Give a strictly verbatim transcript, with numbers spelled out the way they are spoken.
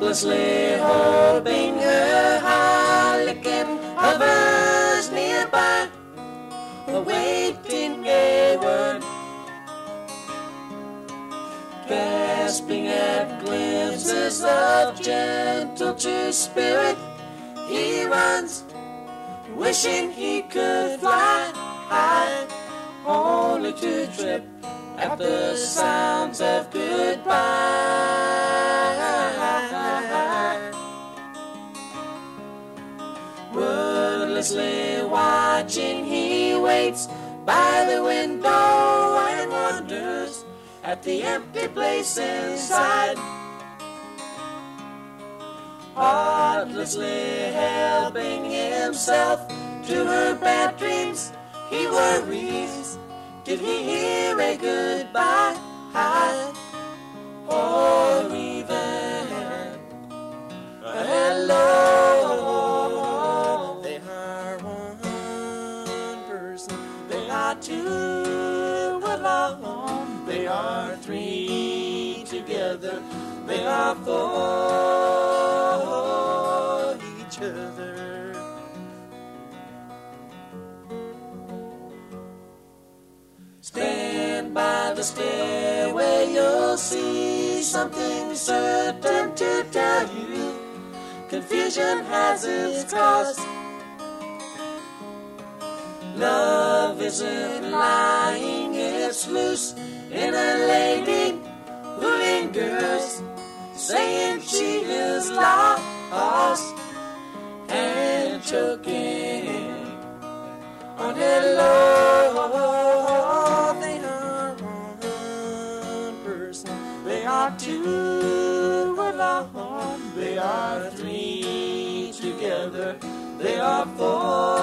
thoughtlessly hoping her harlequin hovers nearby, awaiting a word, grasping at glimpses of gentle true spirit. He runs, wishing he could fly high, only to trip at the sounds of goodbye. Wordlessly watching, he waits by the window and wonders at the empty place inside. Heartlessly helping himself to her bad dreams, he worries, did he hear a goodbye? Or even a hello? They are one person, they are two alone, they are three together, they are for each other. Stand by the stairway, you'll see something certain to tell you. Confusion has its cause. Love isn't lying, it's loose in a lady who lingers, saying she is lost and choking on hello. They are one person, they are two alone, they are three together, they are four